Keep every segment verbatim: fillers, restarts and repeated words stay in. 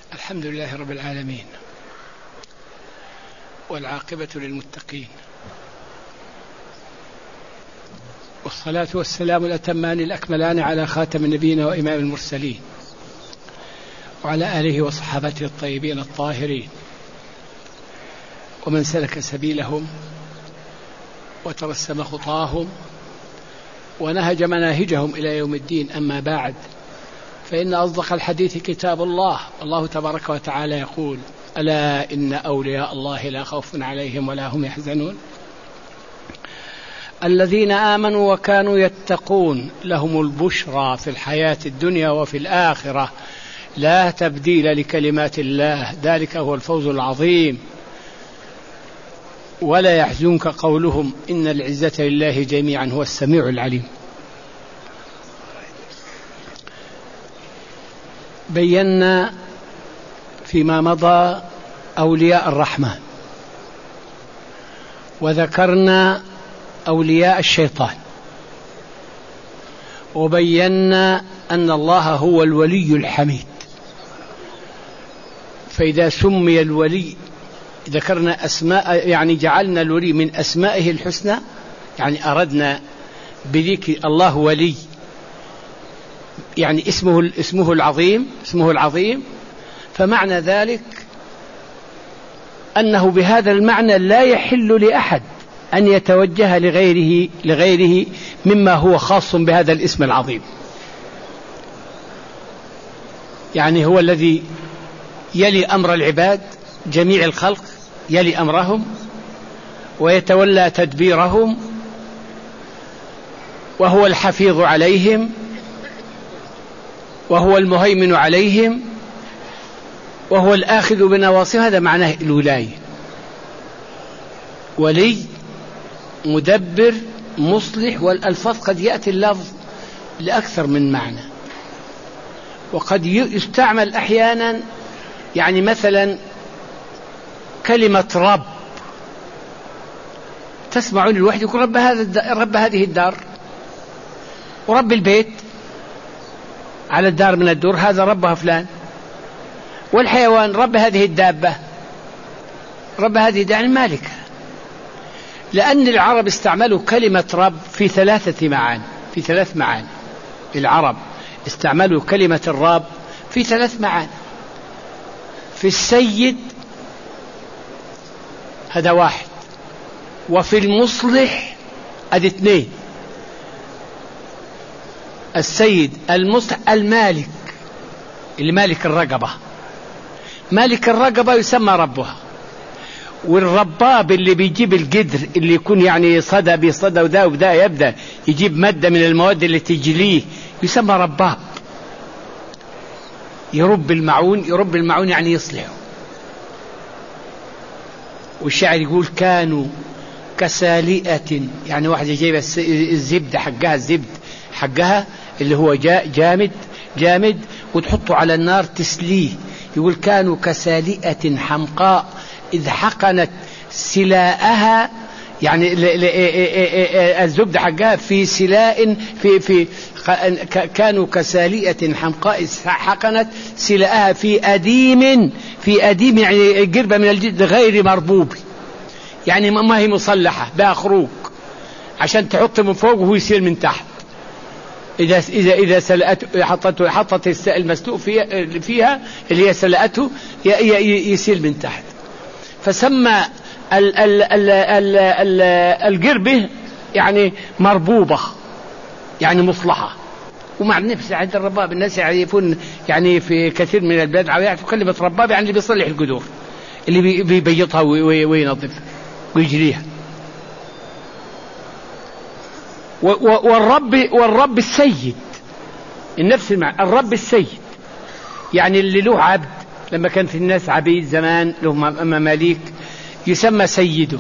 الحمد لله رب العالمين، والعاقبة للمتقين، والصلاة والسلام الأتمان الأكملان على خاتم النبيين وإمام المرسلين، وعلى آله وصحابته الطيبين الطاهرين، ومن سلك سبيلهم وترسم خطاهم ونهج مناهجهم إلى يوم الدين. أما بعد، فإن أصدق الحديث كتاب الله. الله تبارك وتعالى يقول: ألا إن أولياء الله لا خوف عليهم ولا هم يحزنون الذين آمنوا وكانوا يتقون لهم البشرى في الحياة الدنيا وفي الآخرة لا تبديل لكلمات الله ذلك هو الفوز العظيم. ولا يحزنك قولهم إن العزة لله جميعا هو السميع العليم. بينا فيما مضى أولياء الرحمن، وذكرنا أولياء الشيطان، وبينا أن الله هو الولي الحميد. فإذا سمي الولي ذكرنا أسماء، يعني جعلنا الولي من أسمائه الحسنى، يعني أردنا بذكر الله ولي، يعني اسمه اسمه العظيم اسمه العظيم فمعنى ذلك أنه بهذا المعنى لا يحل لأحد أن يتوجه لغيره لغيره مما هو خاص بهذا الاسم العظيم. يعني هو الذي يلي أمر العباد، جميع الخلق يلي أمرهم ويتولى تدبيرهم، وهو الحفيظ عليهم، وهو المهيمن عليهم، وهو الآخذ بنواصيهم. هذا معناه الولاية. ولي، مدبر، مصلح. والألفاظ قد يأتي اللفظ لأكثر من معنى، وقد يستعمل أحيانا، يعني مثلا كلمة رب، تسمعون الواحد يقول رب هذا رب هذه الدار، ورب البيت على الدار من الدور هذا ربها فلان، والحيوان رب هذه الدابة، رب هذه يعني مالكها. لأن العرب استعملوا كلمة رب في ثلاثة معاني في ثلاث معاني العرب استعملوا كلمة الرب في ثلاث معاني. في السيد هذا واحد، وفي المصلح هذا اثنين. السيد، المصلح، المالك، المالك الرقبة، مالك الرقبة يسمى ربها. والرباب اللي بيجيب القدر، اللي يكون يعني صدى بصدى وذا وذا يبدأ يجيب مادة من المواد اللي تجليه، يسمى رباب. يرب المعون، يرب المعون يعني يصلحه. والشاعر يقول كانوا كسالئة، يعني واحدة جايبة الزبدة حقها، الزبد حقها اللي هو جامد جامد وتحطه على النار تسليه. يقول كانوا كسالئة حمقاء إذ حقنت سلاءها، يعني الزبدة حقها في سلاء في في كانوا كسالئة حمقاء إذ حقنت سلاءها في أديم في أديم يعني قربة من الجلد غير مربوب، يعني ما هي مصلحة بها خروق عشان تحط من فوق وهو يصير من تحت. إذا إذا إذا سلأته حطته حطت المسلوق فيها فيها اللي هي سلأته يصير من تحت. فسمى ال ال ال ال ال القربة يعني مربوبة، يعني مصلحة. ومع النفس عند الرباب الناس يعرفون، يعني في كثير من البلاد يعرفوا كلمة رباب يعني اللي بيصلح القدور، اللي بيبيضها وينظفها ويجريها. والرب والرب السيد، النفس المعنى. الرب السيد يعني اللي له عبد، لما كان في الناس عبيد زمان له مماليك يسمى سيده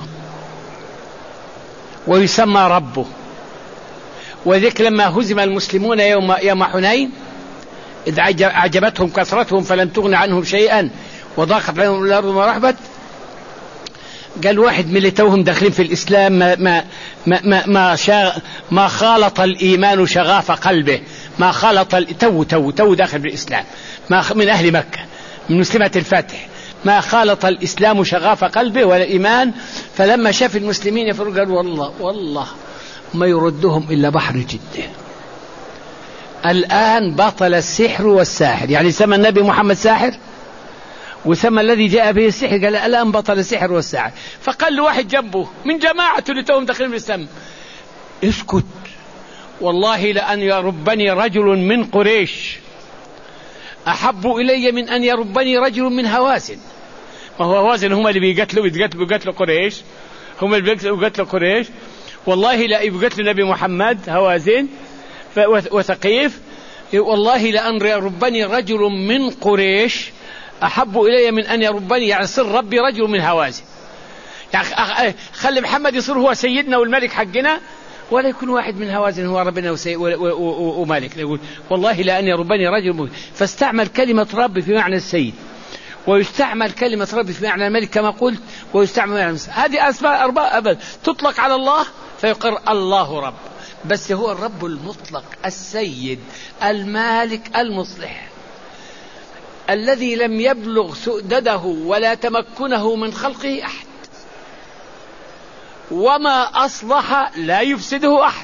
ويسمى ربه. وذلك لما هزم المسلمون يوم يوم حنين إذ أعجبتهم كثرتهم فلم تغن عنهم شيئا وضاقت عليهم الأرض ما رحبت، قال واحد من اللي توهم داخلين في الإسلام ما ما ما ما ما, شا ما خالط الإيمان شغاف قلبه، ما خالط تو تو تو داخل في الإسلام، ما من أهل مكة من مسلمات الفتح، ما خالط الإسلام شغاف قلبه ولا إيمان، فلما شاف المسلمين يفرقوا قال والله والله ما يردهم إلا بحر جده. الآن بطل السحر والساحر، يعني سمى النبي محمد ساحر وسمى الذي جاء به السحر، قال الآن بطل السحر والساحر. فقال له واحد جنبه من جماعته اللي توهم داخلين بالسم: اسكت، والله لأن يربني رجل من قريش أحب إلي من أن يربني رجل من هوازن. ما هو هوازن هم اللي بيقتلوا بيقتلوا بيقتلوا قريش، هم اللي بيقتلوا قريش. والله لا يقتل نبي محمد هوازن وثقيف، والله لأن يربني رجل من قريش أحب إلي من أن يربني، يعني صر ربي رجل من هوازن، يعني خلي محمد يصير هو سيدنا والملك حقنا، ولا يكون واحد من هوازن هو ربنا ومالك. يقول والله لأن يربني رجل من. فاستعمل كلمة رب في معنى السيد، ويستعمل كلمة رب في معنى الملك كما قلت، ويستعمل هذه أسماء أربعة أبد تطلق على الله فيقر الله رب، بس هو الرب المطلق السيد المالك المصلح الذي لم يبلغ سؤدده ولا تمكنه من خلقه أحد، وما أصلح لا يفسده أحد.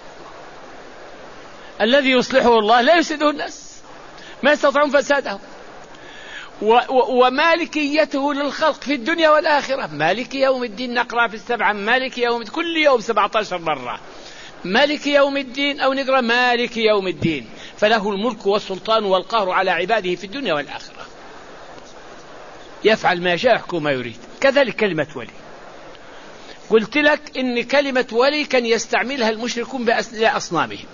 الذي يصلحه الله لا يفسده الناس، ما يستطيعون فساده. ومالكيته للخلق في الدنيا والآخرة، مالك يوم الدين، نقرأ في السبعة مالك يوم، كل يوم سبعة عشر مرة مالك يوم الدين، أو نقرأ مالك يوم الدين، فله الملك والسلطان والقهر على عباده في الدنيا والآخرة، يفعل ما يشاء يحكم ما يريد. كذلك كلمة ولي، قلت لك إن كلمة ولي كان يستعملها المشركون بأصنامهم،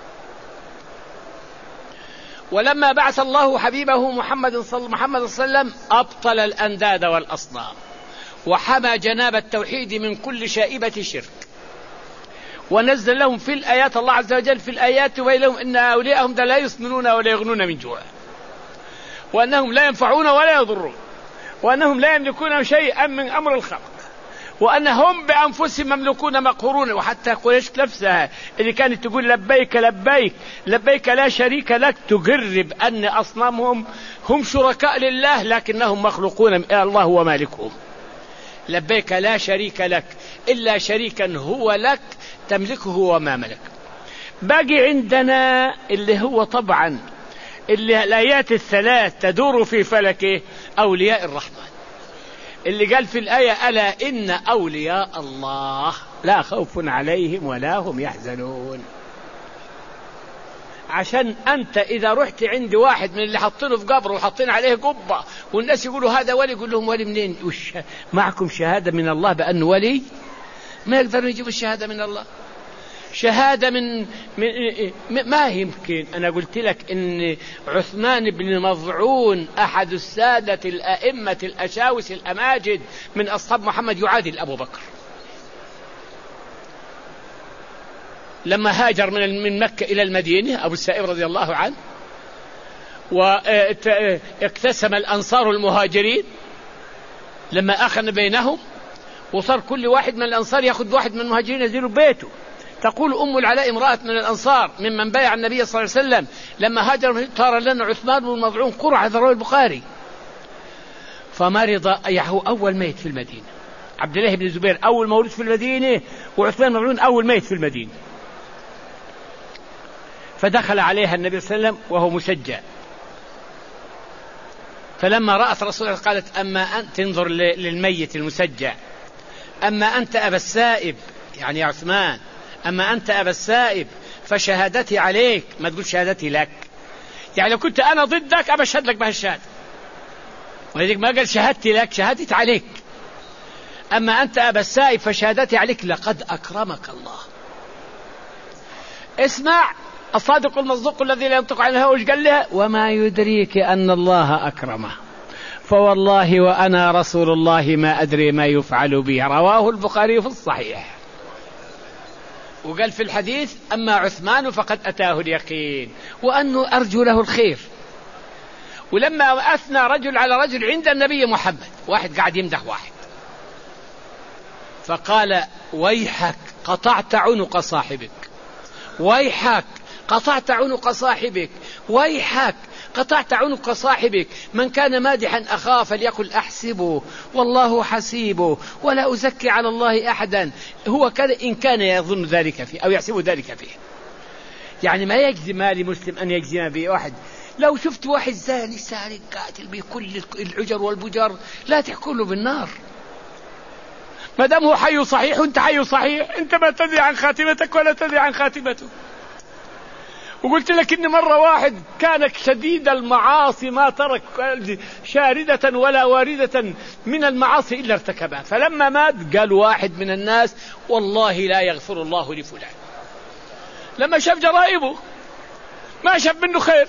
ولما بعث الله حبيبه محمد صلى الله عليه وسلم أبطل الأنداد والأصنام، وحمى جناب التوحيد من كل شائبة شرك، ونزل لهم في الآيات، الله عز وجل في الآيات يبين لهم إن أولياءهم لا يسمنون ولا يغنون من جوع، وأنهم لا ينفعون ولا يضرون، وأنهم لا يملكون شيئا من أمر الخلق، وأنهم بأنفسهم مملكون مقهورون. وحتى قريش نفسها اللي كانت تقول لبيك لبيك لبيك لا شريك لك تقر بأن أصنامهم هم شركاء لله لكنهم مخلوقون، الله هو مالكهم. لبيك لا شريك لك إلا شريكا هو لك تملكه وما ملك. باقي عندنا اللي هو طبعا اللي الآيات الثلاث تدور في فلكه أولياء الرحمن، اللي قال في الآية ألا إن أولياء الله لا خوف عليهم ولا هم يحزنون. عشان أنت إذا رحت عند واحد من اللي حطينه في قبره وحطين عليه قبة والناس يقولوا هذا ولي، يقول لهم ولي منين؟ وش معكم شهادة من الله بأنه ولي؟ ما يقدرون يجيبوا الشهادة من الله. شهادة من, من ما يمكن. أنا قلت لك إن عثمان بن مظعون أحد السادة الأئمة الأشاوس الأماجد من أصحاب محمد يعادل أبو بكر، لما هاجر من من مكة إلى المدينة أبو السائب رضي الله عنه، واقتسم الأنصار المهاجرين لما أخذ بينهم، وصار كل واحد من الأنصار يأخذ واحد من المهاجرين يزيل بيته. تقول أم العلاء امرأة من الأنصار ممن بايع النبي صلى الله عليه وسلم لما هاجر طار لنا عثمان بن مظعون قرعة، ذروه البخاري، فمرض، يحو أول ميت في المدينة، عبد الله بن الزبير أول مولود في المدينة، وعثمان بن مظعون أول ميت في المدينة. فدخل عليها النبي صلى الله عليه وسلم وهو مسجى، فلما رأت رسول الله قالت أما أنت، تنظر للميت المسجى، أما أنت أبا السائب، يعني يا عثمان، أما أنت أبا السائب فشهادتي عليك، ما تقول شهادتي لك، يعني لو كنت أنا ضدك أبشهد لك بهالشهادة، ولذلك ما قال شهادتي لك، شهادتي عليك. أما أنت أبا السائب فشهادتي عليك، لقد أكرمك الله. اسمع الصادق المصدوق الذي لا ينطق عن الهوى، قال له وما يدريك أن الله أكرمه، فوالله وأنا رسول الله ما أدري ما يفعل بي، رواه البخاري في الصحيح. وقال في الحديث أما عثمان فقد أتاه اليقين وأنه أرجو له الخير. ولما أثنى رجل على رجل عند النبي محمد، واحد قاعد يمدح واحد، فقال ويحك قطعت عنق صاحبك، ويحك قطعت عنق صاحبك، ويحك قطعت عنق صاحبك. من كان مادحا أخاه فليقل أحسبه والله حسيبه ولا أزكي على الله أحدا. هو كذا إن كان يظن ذلك فيه أو يحسب ذلك فيه. يعني ما يجزم ما لمسلم أن يجزم به واحد. لو شفت واحد زاني سارق قاتل بكل العجر والبجر لا تحكوا له بالنار، ما دام هو حي صحيح وانت حي صحيح، انت ما تدري عن خاتمتك ولا تدري عن خاتمته. وقلت لك ان مرة واحد كان شديد المعاصي ما ترك شاردة ولا واردة من المعاصي الا ارتكبها، فلما مات قال واحد من الناس والله لا يغفر الله لفلان. لما شاف جرائمه ما شاف منه خير،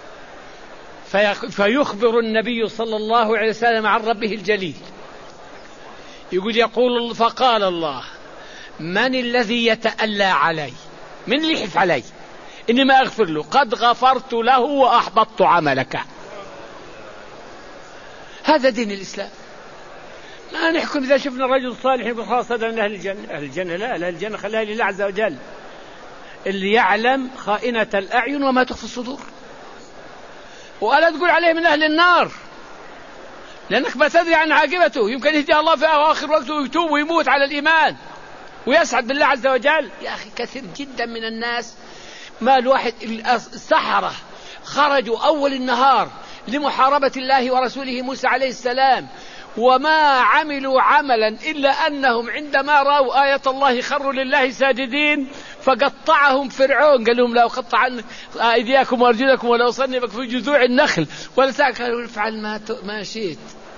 فيخبر النبي صلى الله عليه وسلم عن ربه الجليل، يقول يقول فقال الله من الذي يتألى علي، من اللي يحف علي إني ما أغفر له، قد غفرت له وأحبطت عملك. هذا دين الإسلام. ما نحكم إذا شفنا الرجل صالح يقول خلاص هذا من أهل الجنة. أهل الجنة لا، أهل الجنة خليها لله عز وجل، اللي يعلم خائنة الأعين وما تخفي الصدور. وألا تقول عليه من أهل النار لأنك ما تدري عن عاقبته، يمكن يهدي الله في آخر وقته ويتوب ويموت على الإيمان ويسعد بالله عز وجل. يا أخي كثير جدا من الناس ما الواحد السحرة خرجوا أول النهار لمحاربة الله ورسوله موسى عليه السلام وما عملوا عملا إلا أنهم عندما رأوا آية الله خروا لله ساجدين، فقطعهم فرعون قال لهم لا أقطع أيديكم وأرجلكم ولا أصنبك في جذوع النخل ولا تأكلوا افعل ما ما شئت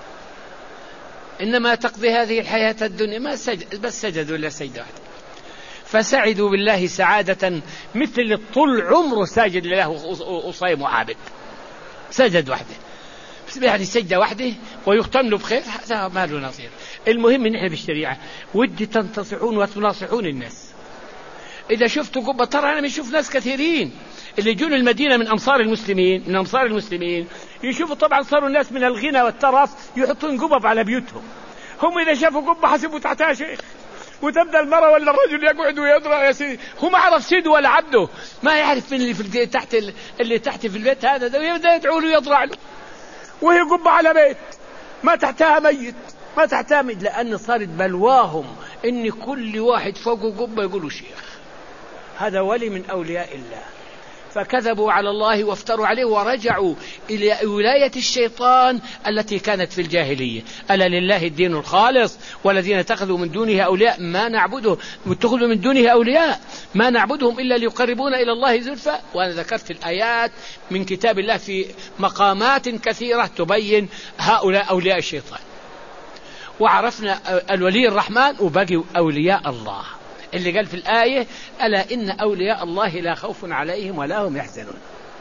إنما تقضي هذه الحياة الدنيا. ما سجد بس سجدوا إلا سجدة واحدة، فسعدوا بالله سعادة مثل طول عمره ساجد لله وصيم وعابد. سجد وحده يعني سجدة واحدة ويختم له بخير، هذا ما له نصير. المهم نحن بالشريعة ودي تنتصحون وتناصحون الناس. إذا شفتوا قبة، ترى أنا بشوف ناس كثيرين اللي يجون المدينة من أمصار المسلمين من أمصار المسلمين يشوفوا طبعا صاروا الناس من الغنى والترف يحطون قبب على بيوتهم. هم إذا شافوا قبة حسبوا تحتها شيخ، وتبدأ المرأة ولا الرجل يقعد ويضرع يا سيدي، هو ما عرف سيده ولا عبده، ما يعرف من اللي في تحت اللي تحت في البيت هذا ده، ويبدأ يدعو له ويضرع له، وهي قبة على بيت ما تحتها ميت ما تحتها ميت، لأن صارت بلواهم إن كل واحد فوقه قبة يقولوا شيخ، هذا ولي من أولياء الله. فكذبوا على الله وافتروا عليه ورجعوا إلى ولاية الشيطان التي كانت في الجاهلية. ألا لله الدين الخالص والذين اتخذوا من دونه أولياء ما نعبده اتخذوا من دونه أولياء ما نعبدهم إلا ليقربونا إلى الله زلفى. وأنا ذكرت الآيات من كتاب الله في مقامات كثيرة تبين هؤلاء أولياء الشيطان. وعرفنا الولي الرحمن وبقي أولياء الله اللي قال في الآية ألا إن أولياء الله لا خوف عليهم ولا هم يحزنون.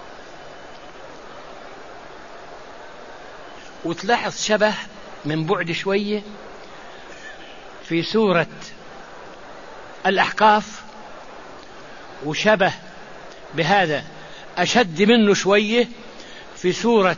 وتلاحظ شبه من بعد شوية في سورة الأحقاف، وشبه بهذا أشد منه شوية في سورة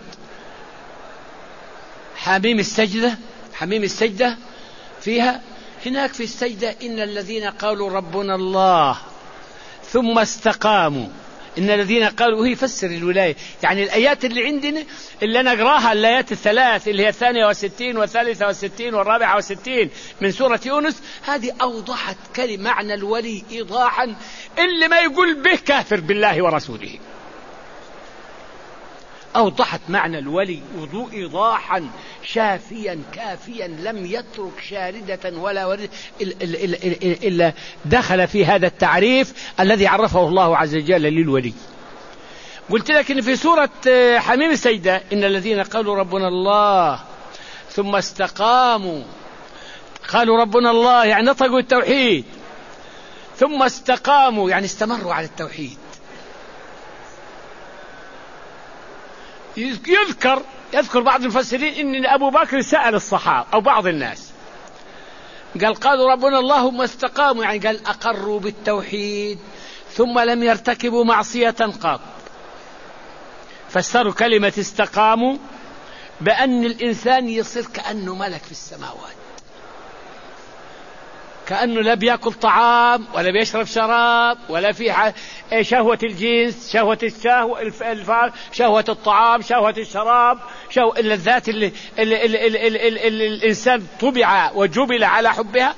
حميم السجدة. حميم السجدة فيها هناك في السجدة إن الذين قالوا ربنا الله ثم استقاموا، إن الذين قالوا، وهي يفسر الولاية. يعني الآيات اللي عندنا اللي نقراها الآيات الثلاث اللي هي الثانية والستين والثالثة والستين والرابعة والستين من سورة يونس، هذه أوضحت كلمة معنى الولي إيضاحا اللي ما يقول به كافر بالله ورسوله. أوضحت معنى الولي وضوء إيضاحا شافيا كافيا لم يترك شاردة ولا وردة إلا دخل في هذا التعريف الذي عرفه الله عز وجل للولي. قلت لك إن في سورة حميم السجدة إن الذين قالوا ربنا الله ثم استقاموا، قالوا ربنا الله يعني نطقوا التوحيد، ثم استقاموا يعني استمروا على التوحيد. يذكر يذكر بعض المفسرين إن أبو بكر سأل الصحابة أو بعض الناس قال قالوا ربنا الله ثم استقاموا، يعني قال أقروا بالتوحيد ثم لم يرتكبوا معصية قط. فسروا كلمة استقاموا بأن الإنسان يصير كأنه ملك في السماوات، كأنه لا بيأكل طعام ولا بيشرب شراب ولا في شهوة الجنس، شهوة الشهوة الفار، شهوة الطعام، شهوة الشراب، شهوة اللذات اللي, اللي, اللي, اللي, اللي, اللي, اللي الإنسان طبع وجبل على حبها.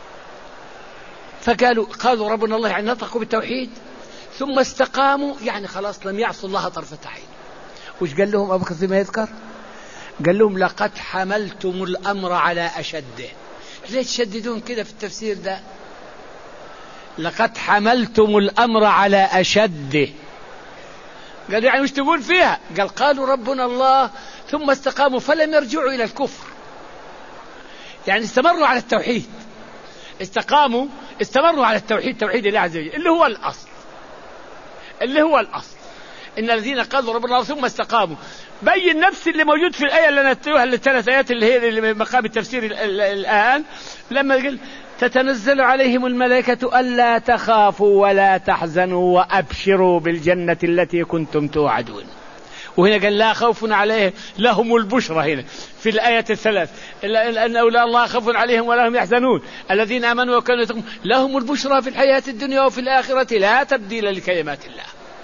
فقالوا قالوا ربنا الله، يعني نطقوا بالتوحيد ثم استقاموا، يعني خلاص لم يعصوا الله طرفة عين. وش قال لهم أبو كثير ما يذكر؟ قال لهم لقد حملتم الأمر على أشده. ليش تشددون كده في التفسير ده؟ لقد حملتم الأمر على أشده. قال يعني مش تقول فيها؟ قال قالوا ربنا الله ثم استقاموا فلم يرجعوا إلى الكفر، يعني استمروا على التوحيد، استقاموا استمروا على التوحيد، توحيد الله عز وجل اللي هو الأصل، اللي هو الأصل. إن الذين قالوا ربنا الله ثم استقاموا، بين نفس اللي موجود في الآية اللي نتلوها الثلاث آيات اللي هي اللي مقام التفسير الآن، لما قال تتنزل عليهم الملائكة ألا تخافوا ولا تحزنوا وأبشروا بالجنة التي كنتم توعدون. وهنا قال لا خوف عليهم، لهم البشرى هنا في الآية الثلاث، لأن أولياء الله خوف عليهم ولا هم يحزنون الذين آمنوا وكانوا يتقون لهم البشرى في الحياة الدنيا وفي الآخرة لا تبديل لكلمات الله.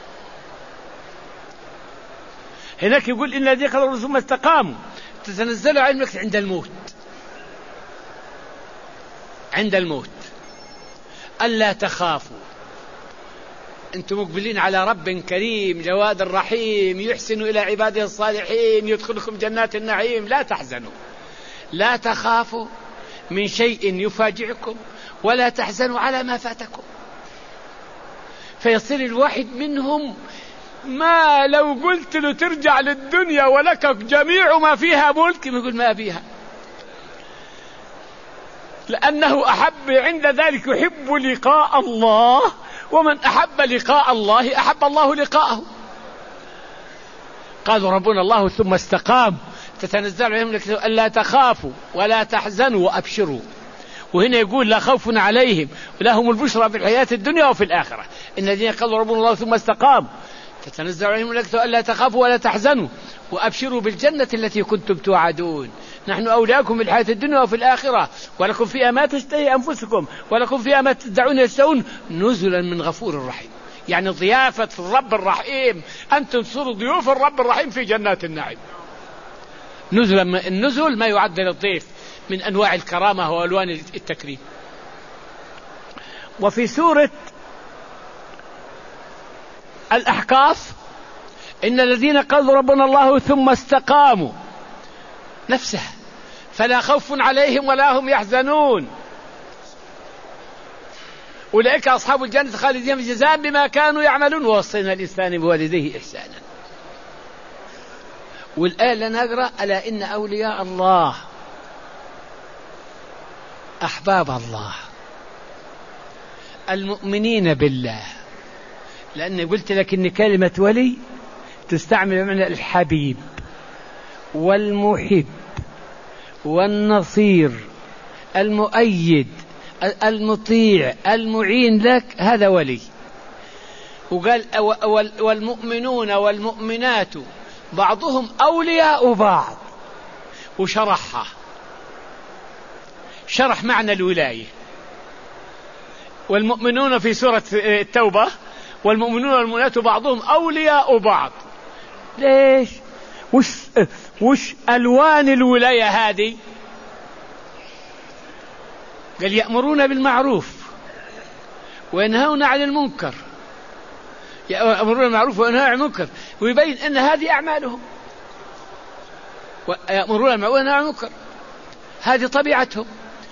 هناك يقول إن الذين قالوا ثم استقاموا تتنزل عليهم عند الموت، عند الموت ألا تخافوا، أنتم مقبلين على رب كريم جواد رحيم يحسن إلى عباده الصالحين يدخلكم جنات النعيم، لا تحزنوا، لا تخافوا من شيء يفاجئكم ولا تحزنوا على ما فاتكم. فيصير الواحد منهم ما لو قلت له ترجع للدنيا ولك جميع ما فيها ملك يقول ما فيها، لأنه أحب عند ذلك يحب لقاء الله، ومن أحب لقاء الله أحب الله لقاءه. قالوا ربنا الله ثم استقام تتنزل عليهم ألا تخافوا ولا تحزنوا وأبشروا. وهنا يقول لا خوف عليهم ولهم البشرى في الحياة الدنيا وفي الآخرة. إن الذين قالوا ربنا الله ثم استقام تتنزل عليهم الملائكة ألا تخافوا ولا تحزنوا وأبشروا بالجنة التي كنتم توعدون، نحن أولياؤكم في الحياة الدنيا وفي الآخرة ولكم فيها ما تشتهي أنفسكم ولكم فيها ما تدعون يشتهون نزلا من غفور رحيم. يعني ضيافة الرب الرحيم، أنتم تصيروا ضيوف الرب الرحيم في جنات النعيم. نزلا، النزل ما يعد للضيف من أنواع الكرامة وألوان التكريم. وفي سورة الأحقاف إن الذين قالوا ربنا الله ثم استقاموا نفسها فلا خوف عليهم ولا هم يحزنون أولئك أصحاب الجنة خالدين جزاء بما كانوا يعملون ووصينا الإنسان بوالديه إحسانا. والآية اللي نقرأ ألا إن أولياء الله أحباب الله المؤمنين بالله، لأن قلت لك إن كلمة ولي تستعمل بمعنى الحبيب والمحب والنصير المؤيد المطيع المعين لك، هذا ولي. وقال والمؤمنون والمؤمنات بعضهم أولياء بعض، وشرحها شرح معنى الولاية. والمؤمنون في سورة التوبة والمؤمنون والمؤمنات بعضهم أولياء بعض. ليش؟ وش, وش ألوان الولاية هذه؟ قال يأمرون بالمعروف وينهون عن المنكر، يأمرون بالمعروف وينهون عن المنكر، ويبين أن هذه أعمالهم. يأمرون بالمعروف وينهون عن المنكر، هذه طبيعتهم.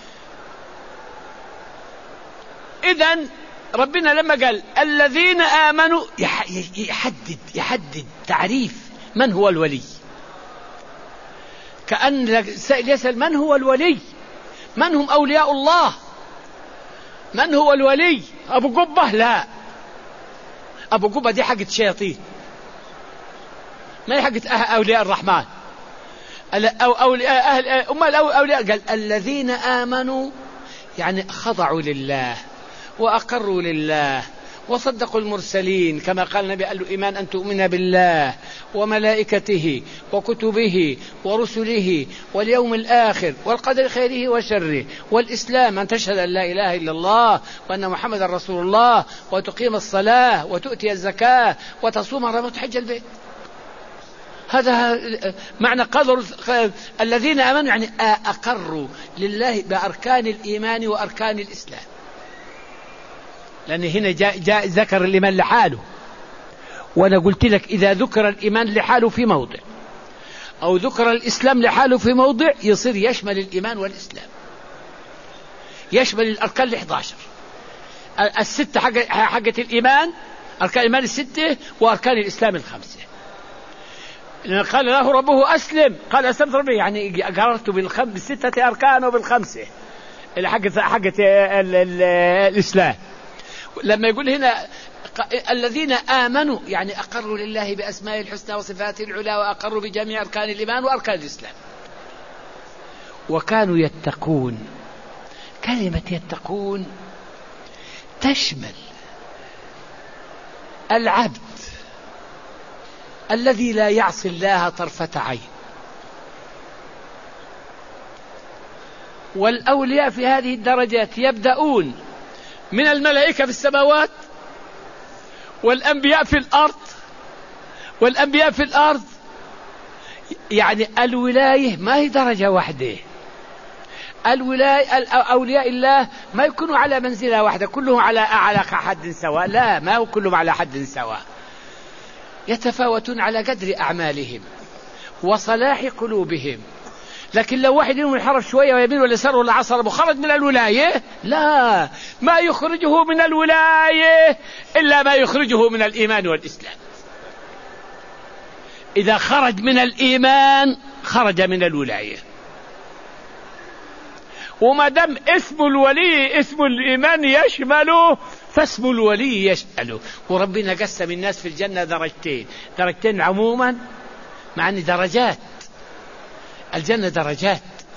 إذن ربنا لما قال الذين آمنوا يحدد يحدد تعريف من هو الولي، كأن يسأل من هو الولي، من هم أولياء الله، من هو الولي؟ أبو قبة؟ لا، أبو قبة دي حقة الشياطين، ما هي حقة أولياء الرحمن أو أولياء أهل أمال أولياء. قال الذين آمنوا يعني خضعوا لله وأقروا لله وصدقوا المرسلين، كما قال النبي قال له إيمان أن تؤمن بالله وملائكته وكتبه ورسله واليوم الآخر والقدر خيره وشره، والإسلام أن تشهد أن لا إله إلا الله وأن محمد رسول الله وتقيم الصلاة وتؤتي الزكاة وتصوم رمضان وتحج البيت. هذا معنى قدر الذين آمنوا، يعني أقروا لله بأركان الإيمان وأركان الإسلام، لأن هنا جاء, جاء ذكر الإيمان لحاله. وأنا قلت لك إذا ذكر الإيمان لحاله في موضع أو ذكر الإسلام لحاله في موضع يصير يشمل الإيمان والإسلام، يشمل الأركان الإحدى عشر الستة حقة الإيمان، أركان الإيمان الستة وأركان الإسلام الخمسة. قال له ربه أسلم، قال أسلمت ربي، يعني قررت بالستة أركان وبالخمسة اللي حقة حقة الإسلام. لما يقول هنا الذين آمنوا يعني أقروا لله بأسماء الحسنى وصفاته العلى وأقروا بجميع أركان الإيمان وأركان الإسلام وكانوا يتقون. كلمة يتقون تشمل العبد الذي لا يعصي الله طرفة عين، والأولياء في هذه الدرجات يبدأون من الملائكة في السماوات والأنبياء في الأرض والأنبياء في الأرض يعني الولاية ما هي درجة واحدة. الولاية أولياء الله ما يكونوا على منزلة واحدة كلهم على على حد سواء، لا، ما هو كلهم على حد سواء، يتفاوتون على قدر أعمالهم وصلاح قلوبهم. لكن لو واحد منهم انحرف شوية ويمين ولا يسار ولا عصر خرج من الولاية، لا، ما يخرجه من الولاية إلا ما يخرجه من الإيمان والإسلام. إذا خرج من الإيمان خرج من الولاية. وما دام اسم الولي اسم الإيمان يشمله فاسم الولي يشمله. وربنا قسم الناس في الجنة درجتين، درجتين عموما مع أن درجات الجنة درجات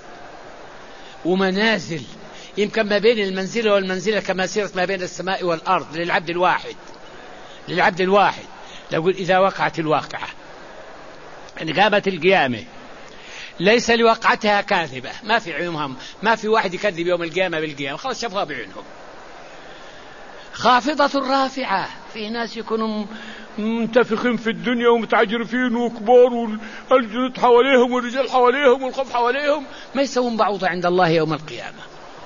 ومنازل، يمكن ما بين المنزلة والمنزلة كما سيرت ما بين السماء والأرض للعبد الواحد للعبد الواحد لو إذا وقعت الواقعة يعني قامت القيامة ليس لوقعتها كاذبة، ما في عيونهم، ما في واحد يكذب يوم القيامة بالقيامة، خلاص شافوها بعيونهم. خافضة رافعة، في ناس يكونوا منتفخين في الدنيا ومتعجرفين وكبار والجنود حواليهم والرجال حواليهم والخوف حواليهم، ما يسوون بعوضة عند الله يوم القيامة.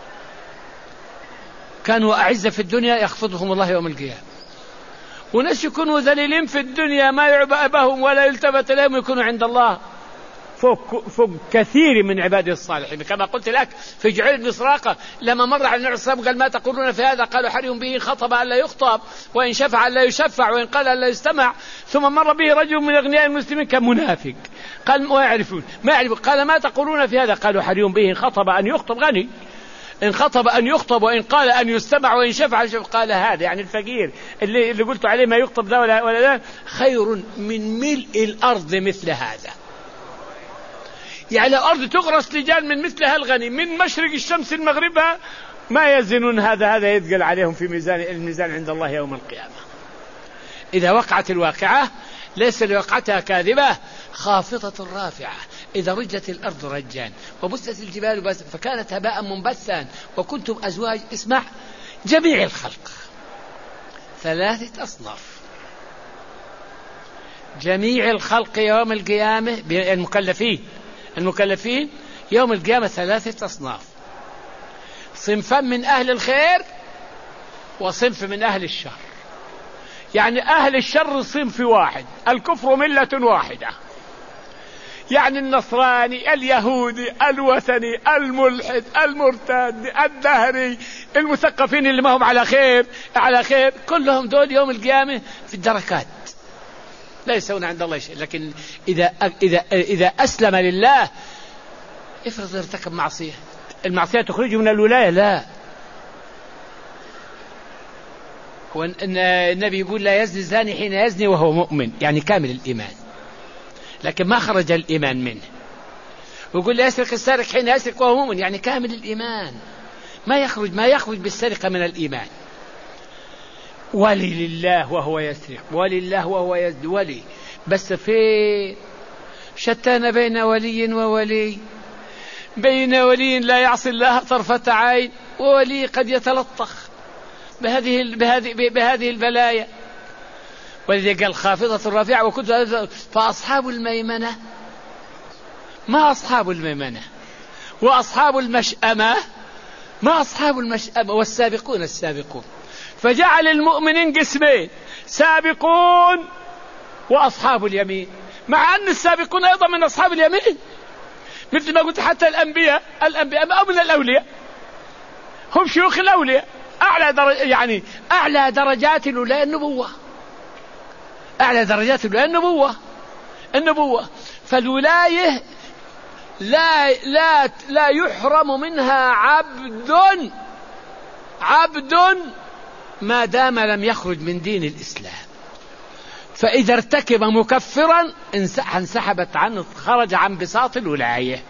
كانوا أعزة في الدنيا يخفضهم الله يوم القيامة. وناس يكونوا ذليلين في الدنيا ما يعبأ بهم ولا يلتفت لهم يكونوا عند الله فوق, فوق كثير من عباده الصالحين. كما قلت لك في جعيل بن سراقة لما مر على النبي صلى الله عليه وسلم قال ما تقولون في هذا؟ قالوا حري به خطب ألا يخطب وإن شفع ألا يشفع وإن قال ألا يستمع. ثم مر به رجل من أغنياء المسلمين كان منافق قال ما يعرفون ما يعرفون قال ما تقولون في هذا؟ قالوا حري به خطب أن يخطب، غني إن خطب أن يخطب وإن قال أن يستمع وإن شفع شفع. قال هذا يعني الفقير اللي, اللي قلت عليه ما يخطب ذا ولا, ولا ذا خير من ملء الأرض مثل هذا. يعني الأرض تغرس لجان من مثلها الغني من مشرق الشمس المغربها ما يزنون هذا هذا يثقل عليهم في ميزان الميزان عند الله يوم القيامة. إذا وقعت الواقعة ليس لوقعتها كاذبة، خافضة رافعة، إذا رجت الأرض رجان وبست الجبال بس فكانت هباء منبثا وكنتم أزواج. اسمع، جميع الخلق ثلاثة أصناف، جميع الخلق يوم القيامة المكلفين المكلفين يوم القيامة ثلاثة أصناف، صنفان من أهل الخير وصنف من أهل الشر. يعني أهل الشر صنف واحد، الكفر ملة واحدة، يعني النصراني اليهودي الوثني الملحد المرتد الدهري المثقفين اللي ما هم على خير على خير كلهم دول يوم القيامة في الدركات لا يسوون عند الله شيء. لكن إذا, إذا, إذا أسلم لله افرض ارتكب معصية، المعصية تخرجه من الولاية؟ لا. النبي يقول لا يزني الزاني حين يزني وهو مؤمن، يعني كامل الإيمان لكن ما خرج الإيمان منه. ويقول لا يسرق السارق حين يسرق وهو مؤمن، يعني كامل الإيمان ما يخرج ما يخرج بالسرقة من الإيمان. ولي لله وهو يسرق، ولله وهو يزد ولي، بس في شتان بين ولي وولي، بين ولي لا يعصي الله طرفة عين، وولي قد يتلطخ بهذه بهذه بهذه البلايا. ولذلك قال خافضة الرافعة وكنت فأصحاب الميمنة ما أصحاب الميمنة، وأصحاب المشأمة ما أصحاب المشأمة، والسابقون السابقون. فجعل المؤمنين قسمين، سابقون وأصحاب اليمين، مع أن السابقون أيضا من أصحاب اليمين، مثل ما قلت حتى الأنبياء الأنبياء أو من الأولياء هم شيوخ الأولياء، أعلى درجة يعني أعلى درجات الولاية النبوة، أعلى درجات الولاية النبوة النبوة فالولاية لا لا لا يحرم منها عبد عبد ما دام لم يخرج من دين الإسلام. فإذا ارتكب مكفرا انسحبت عنه، خرج عن بساط الولاية،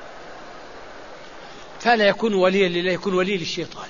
فلا يكون وليا لله، يكون ولي للشيطان.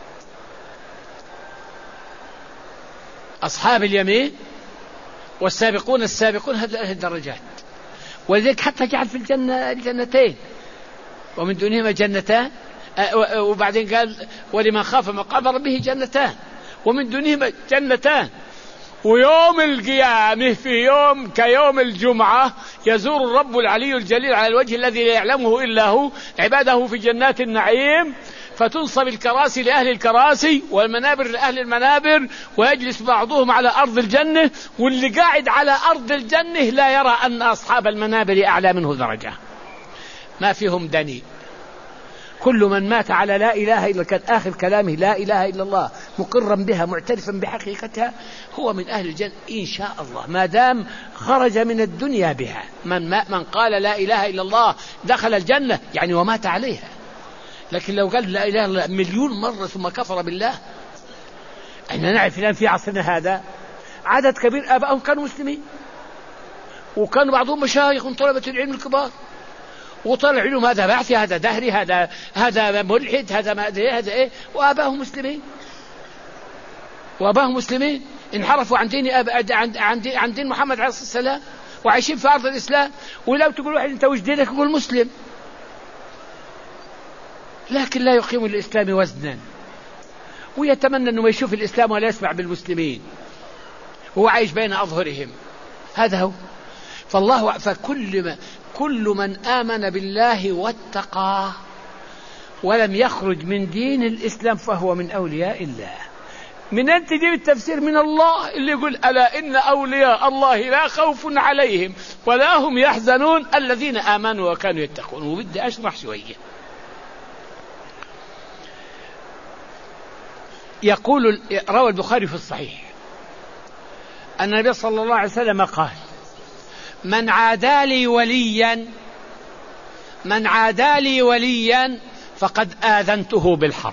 أصحاب اليمين والسابقون السابقون هذه الدرجات. ولذلك حتى جعل في الجنة الجنتين ومن دونهما جنتان، وبعدين قال ولمن خاف مقام ربه جنتان ومن دونهما جنتان. ويوم القيامة في يوم كيوم الجمعة يزور الرب العلي الجليل على الوجه الذي لا يعلمه إلا هو عباده في جنات النعيم، فتنصب الكراسي لأهل الكراسي والمنابر لأهل المنابر، ويجلس بعضهم على أرض الجنة، واللي قاعد على أرض الجنة لا يرى أن أصحاب المنابر أعلى منه درجة، ما فيهم دني. كل من مات على لا إله إلا كان آخر كلامه لا إله إلا الله مقرا بها معترفا بحقيقتها هو من أهل الجنة إن شاء الله، ما دام خرج من الدنيا بها. من, من قال لا إله إلا الله دخل الجنة يعني ومات عليها. لكن لو قال لا إله إلا الله مليون مرة ثم كفر بالله، احنا نعرف الآن في عصرنا هذا عدد كبير آبائهم كانوا مسلمين، وكانوا بعضهم مشايخ طلبة العلم الكبار، وطلع علم هذا بعثي هذا دهري هذا هذا ملحد هذا ما أدري هذا إيه، وآبائهم مسلمين وآبائهم مسلمين انحرفوا عن دين أب... عن عن دين, عن دين محمد عليه الصلاة والسلام وعايشين في أرض الإسلام. ولو تقول واحد أنت وش دينك يقول مسلم، لكن لا يقيم الإسلام وزنا، ويتمنى أنه ما يشوف الإسلام ولا يسمع بالمسلمين، هو عايش بين أظهرهم. هذا هو. فالله فكل ما كل من آمن بالله واتقاه ولم يخرج من دين الإسلام فهو من أولياء الله. من أنت تجيب التفسير من الله اللي يقول ألا إن أولياء الله لا خوف عليهم ولا هم يحزنون الذين آمنوا وكانوا يتقون. وبدي أشرح شوية. يقول روى البخاري في الصحيح أن النبي صلى الله عليه وسلم قال من عادى لي وليا من عادى لي وليا فقد آذنته بالحرب،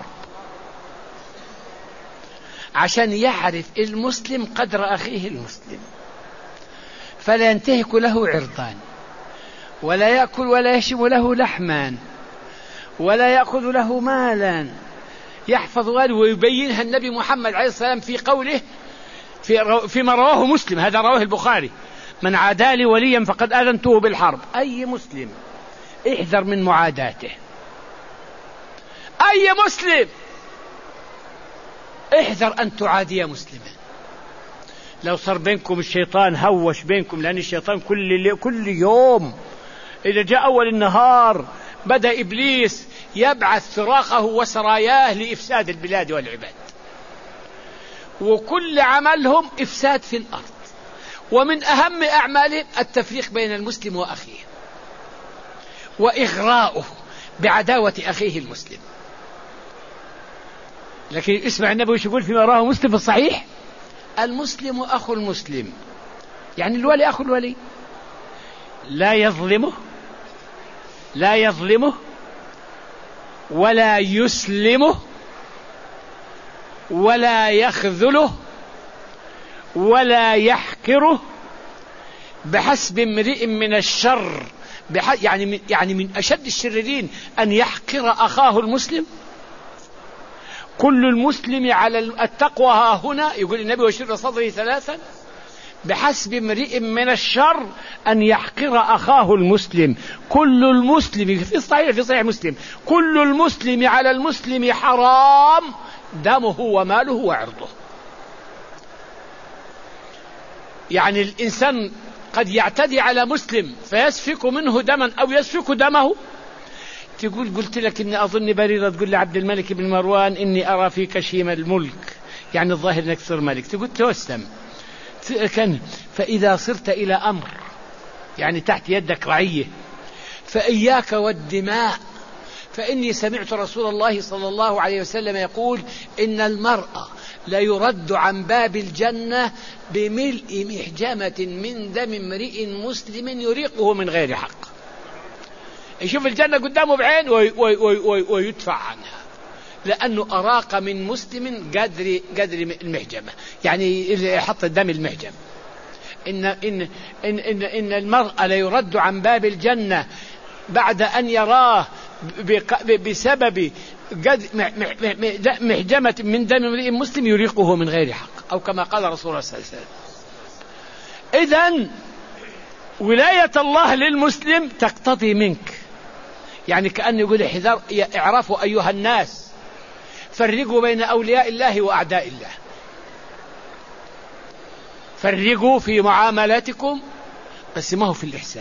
عشان يعرف المسلم قدر أخيه المسلم، فلا ينتهك له عرضان ولا يأكل ولا يشم له لحما ولا يأخذ له مالا، يحفظ غاله. ويبينها النبي محمد عليه السلام في قوله في فيما رواه مسلم، هذا رواه البخاري، من عادى لي وليا فقد آذنته بالحرب. أي مسلم احذر من معاداته، أي مسلم احذر أن تعادي مسلما. لو صار بينكم الشيطان هوش بينكم، لأن الشيطان كل كل يوم إذا جاء أول النهار بدأ إبليس يبعث فراقه وسراياه لإفساد البلاد والعباد، وكل عملهم إفساد في الأرض، ومن أهم أعمالهم التفريق بين المسلم وأخيه وإغراؤه بعداوة أخيه المسلم. لكن اسمع النبي وش يقول فيما رواه مسلم في الصحيح: المسلم أخو المسلم، يعني الولي أخو الولي، لا يظلمه لا يظلمه ولا يسلمه ولا يخذله ولا يحقره، بحسب امرئ من الشر، يعني من يعني من أشد الشريرين أن يحقر أخاه المسلم كل المسلم على التقوى ها هنا، يقول النبي ويشير صدره ثلاثا: بحسب امرئ من الشر أن يحقر أخاه المسلم. كل المسلم في صحيح في صحيح مسلم: كل المسلم على المسلم حرام دمه وماله وعرضه. يعني الإنسان قد يعتدي على مسلم فيسفك منه دما أو يسفك دمه. تقول قلت لك إني أظن بريرة، تقول لعبد الملك بن مروان: إني أرى فيك شيم الملك، يعني الظاهر أنك تصير ملك. تقول توسم كان. فإذا صرت إلى أمر يعني تحت يدك رعية فإياك والدماء، فإني سمعت رسول الله صلى الله عليه وسلم يقول: إن المرأة لا يرد عن باب الجنة بملء محجمة من دم امرئ مسلم يريقه من غير حق. يشوف الجنة قدامه بعين وي وي وي ويدفع عنها، لأنه أراق من مسلم قدر قدر المحجمة، يعني يحط الدم المحجم. إن إن إن إن, إن المرأة لا يرد عن باب الجنة بعد أن يراه بسبب محجمة من دم امرئ مسلم يريقه من غير حق، أو كما قال رسول الله صلى الله عليه وسلم. إذن ولاية الله للمسلم تقتضي منك، يعني كأنه يقول: احذر، اعرفوا أيها الناس، فرقوا بين أولياء الله وأعداء الله، فرقوا في معاملاتكم، بس ما هو في الإحسان.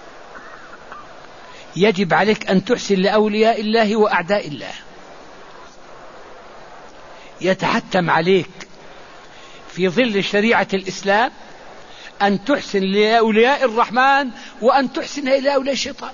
يجب عليك أن تحسن لأولياء الله وأعداء الله. يتحتم عليك في ظل شريعة الإسلام أن تحسن لأولياء الرحمن وأن تحسن إلى أولياء الشيطان.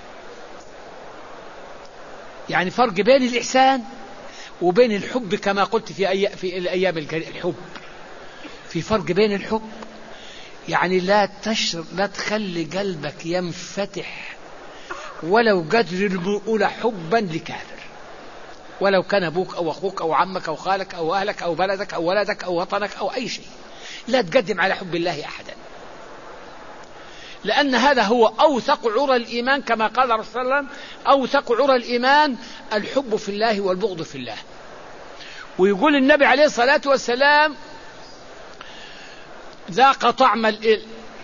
يعني فرق بين الإحسان وبين الحب، كما قلت في, أي... في الأيام الحب في فرق بين الحب. يعني لا تشر لا تخلي قلبك ينفتح ولو قدر المؤونة حبا لكافر، ولو كان أبوك أو أخوك أو عمك أو خالك أو أهلك أو بلدك أو ولدك أو وطنك أو أي شيء. لا تقدم على حب الله أحدا، لأن هذا هو أوثق عرى الإيمان، كما قال الرسول صلى الله عليه وسلم: أوثق عرى الإيمان الحب في الله والبغض في الله. ويقول النبي عليه الصلاة والسلام: ذاق طعم الإل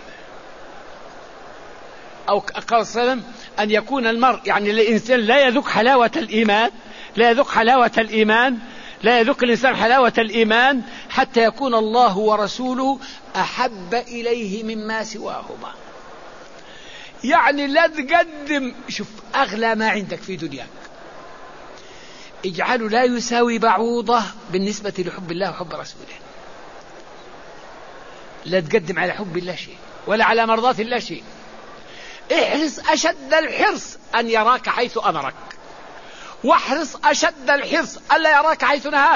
أو قال صلى الله عليه وسلم: أن يكون المرء، يعني الإنسان لا يذوق حلاوة الإيمان لا يذوق حلاوة الإيمان لا يذوق الإنسان حلاوة الإيمان حتى يكون الله ورسوله أحب إليه مما سواهما. يعني لا تقدم، شوف، أغلى ما عندك في دنياك اجعله لا يساوي بعوضة بالنسبة لحب الله وحب رسوله. لا تقدم على حب الله شيء ولا على مرضاة الله شيء. احرص أشد الحرص أن يراك حيث أمرك، واحرص أشد الحرص ألا يراك حيث نهاك.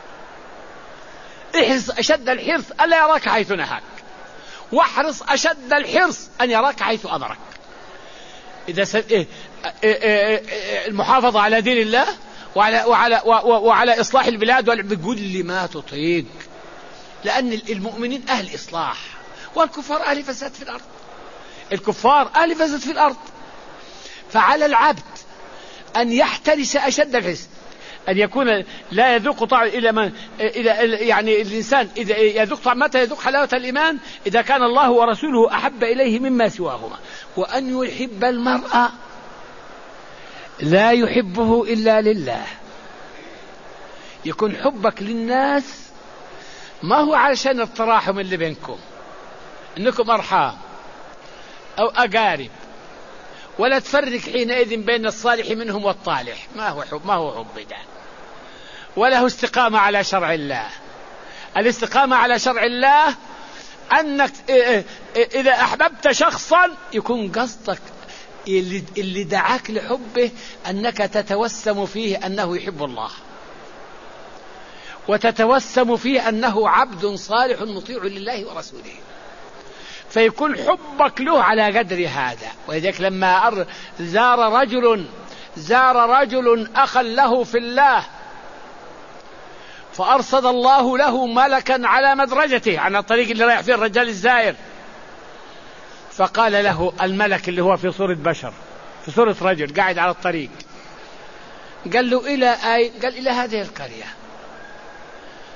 احرص أشد الحرص ألا يراك حيث نهاك، واحرص أشد الحرص أن يراك حيث أمرك. إذا س... إيه... إيه... إيه... المحافظة على دين الله وعلى, وعلى... وعلى إصلاح البلاد بكل ما تطيق، لأن المؤمنين أهل إصلاح والكفار أهل فساد في الأرض. الكفار أهل فساد في الأرض. فعلى العبد أن يحترس أشد الحرص أن يكون لا يذوق طعم إلى من إلى يعني الإنسان إذا يذوق طعم، متى يذوق حلاوة الإيمان؟ إذا كان الله ورسوله أحب إليه مما سواهما. وأن يحب المرء لا يحبه إلا لله. يكون حبك للناس ما هو علشان التراحم اللي بينكم، إنكم أرحام أو أقارب، ولا تفرق حينئذ بين الصالح منهم والطالح. ما هو حب ما هو حب ده، وله استقامة على شرع الله. الاستقامة على شرع الله أنك إذا أحببت شخصا يكون قصدك اللي دعاك لحبه أنك تتوسم فيه أنه يحب الله، وتتوسم فيه أنه عبد صالح مطيع لله ورسوله، فيكون حبك له على قدر هذا. ولذلك لما زار رجل زار رجل أخا له في الله، فأرصد الله له ملكا على مدرجته، على الطريق اللي رايح فيه الرجال الزائر، فقال له الملك اللي هو في صورة بشر، في صورة رجل قاعد على الطريق، قال له إلى أين؟ قال إلى هذه القرية.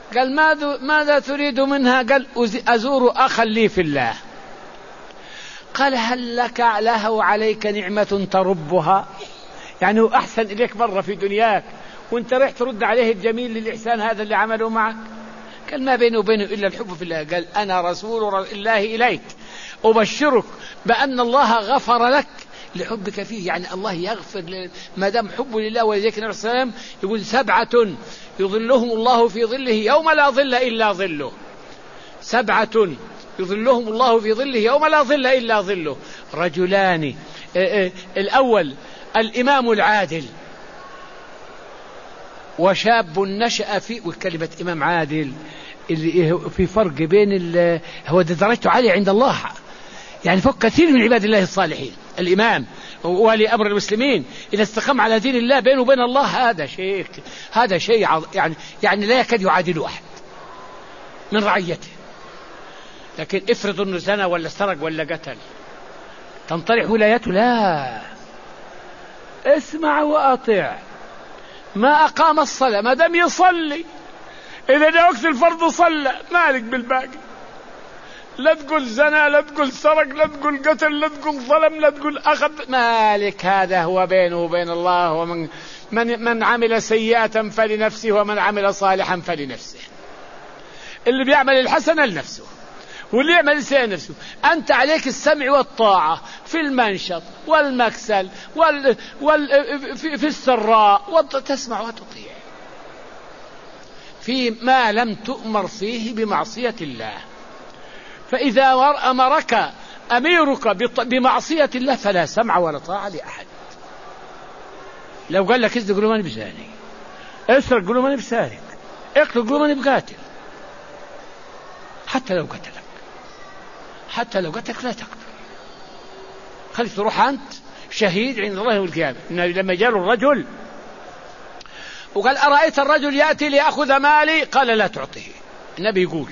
قال ماذا, ماذا تريد منها؟ قال أزور أخا لي في الله. قال هل لك له عليك نعمة تربها؟ يعني هو أحسن إليك مرة في دنياك وانت رح ترد عليه الجميل للإحسان هذا اللي عمله معك؟ قال ما بينه وبينه إلا الحب في الله. قال أنا رسول الله إليك أبشرك بأن الله غفر لك لحبك فيه. يعني الله يغفر ما دام حب لله. ولذلك النبي صلى الله عليه وسلم يقول سبعة يظلهم الله في ظله يوم لا ظل إلا ظله. سبعة يظلهم الله في ظله يوم لا ظل إلا ظله. رجلان، الأول الإمام العادل، وشاب نشأ في، وكلمة إمام عادل اللي في فرق بين هو درجته عالية عند الله، يعني فوق كثير من عباد الله الصالحين. الإمام ولي أمر المسلمين إذا استقام على دين الله بينه وبين الله هذا شيء هذا شيء يعني يعني لا يكاد يعادل أحد من رعيته. لكن افرض أنه زنى ولا سرق ولا قتل تنطرح ولايته؟ لا، اسمع وأطع. ما أقام الصلاة ما دام يصلي، إذا جاء وقت الفرض صلى، مالك بالباقي. لا تقول زنا، لا تقول سرق، لا تقول قتل، لا تقول ظلم، لا تقول أخذ، مالك. هذا هو بينه وبين الله. ومن من, من عمل سيئة فلنفسه ومن عمل صالحا فلنفسه. اللي بيعمل الحسنة لنفسه واللي يعمل السيئة لنفسه. أنت عليك السمع والطاعة في المنشط والمكسل وال وال في, في السراء، وتسمع وتطيع في ما لم تؤمر فيه بمعصية الله. فإذا أمرك أميرك بمعصية الله فلا سمع ولا طاعة لأحد. لو قال لك اسرق قولوا ماني بزاني، اسرق قولوا ماني بسارق، اقتل قولوا ماني بقاتل. حتى لو قتلك حتى لو قتلك لا تقتل، خليك تروح أنت شهيد عند الله يوم القيامة. لما جاء الرجل وقال أرأيت الرجل يأتي ليأخذ مالي؟ قال لا تعطيه. النبي يقول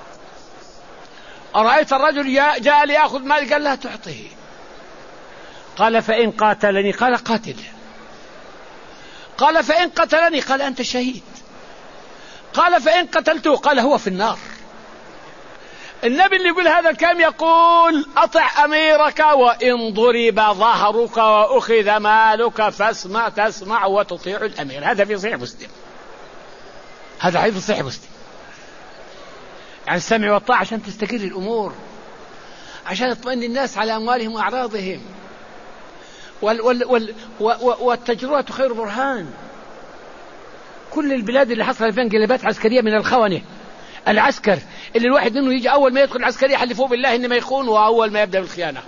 أرأيت الرجل جاء ليأخذ مالي؟ قال لا تعطيه. قال فإن قاتلني؟ قال قاتله. قال فإن قتلني؟ قال أنت شهيد. قال فإن قتلته؟ قال هو في النار. النبي اللي يقول هذا الكلام يقول أطع أميرك وإن ضرب ظهرك وأخذ مالك فاسمع تسمع وتطيع الأمير. هذا في صحيح مسلم، هذا حديث صحيح مسلم. يعني السمع والطاعة عشان تستقر الأمور، عشان تطمئن الناس على أموالهم وأعراضهم. وال وال وال والتجربة خير برهان. كل البلاد اللي حصل فيها انقلابات عسكرية من الخونة العسكر اللي الواحد منه يجي أول ما يدخل العسكرية يحلفوه بالله إنما يخون، وأول ما يبدأ بالخيانة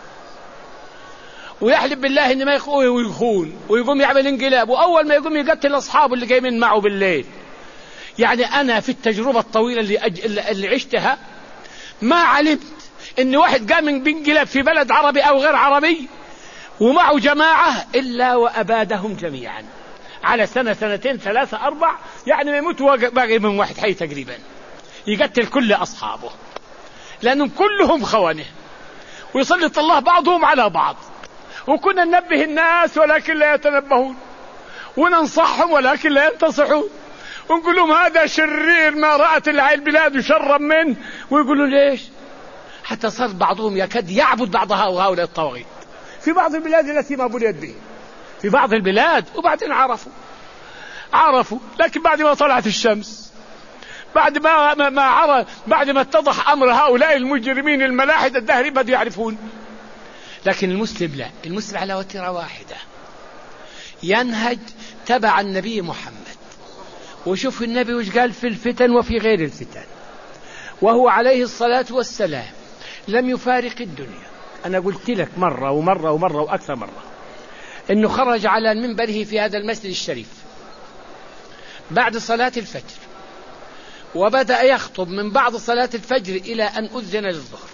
ويحلف بالله إنما يخون ويخون ويقوم يعمل انقلاب، وأول ما يقوم يقتل أصحابه اللي جايين معه بالليل. يعني أنا في التجربة الطويلة اللي, أج... اللي عشتها ما علمت إن واحد قام من بانقلاب في بلد عربي أو غير عربي ومعه جماعة إلا وأبادهم جميعا على سنة سنتين ثلاثة أربع، يعني ما يموت باقي من واحد حي تقريبا، يقتل كل أصحابه لأنهم كلهم خونة ويسلط الله بعضهم على بعض. وكنا ننبه الناس ولكن لا يتنبهون، وننصحهم ولكن لا ينتصحون، ونقول لهم هذا شرير ما رأت البلاد شرا منه، ويقولوا ليش؟ حتى صار بعضهم يكاد يعبد بعضها وهؤلاء الطواغيت في بعض البلاد التي ما بليت به، في بعض البلاد. وبعدين عرفوا عرفوا لكن بعد ما طلعت الشمس، بعد ما ما عرف بعد ما اتضح أمر هؤلاء المجرمين الملاحدة الدهري بدوا يعرفون. لكن المسلم لا، المسلم على وتيرة واحدة ينهج تبع النبي محمد، وشوف النبي وش قال في الفتن وفي غير الفتن، وهو عليه الصلاة والسلام لم يفارق الدنيا. أنا قلت لك مرة ومرة ومرة وأكثر مرة إنه خرج على منبره في هذا المسجد الشريف بعد صلاة الفجر، وبدأ يخطب من بعد صلاة الفجر إلى أن أذن للظهر،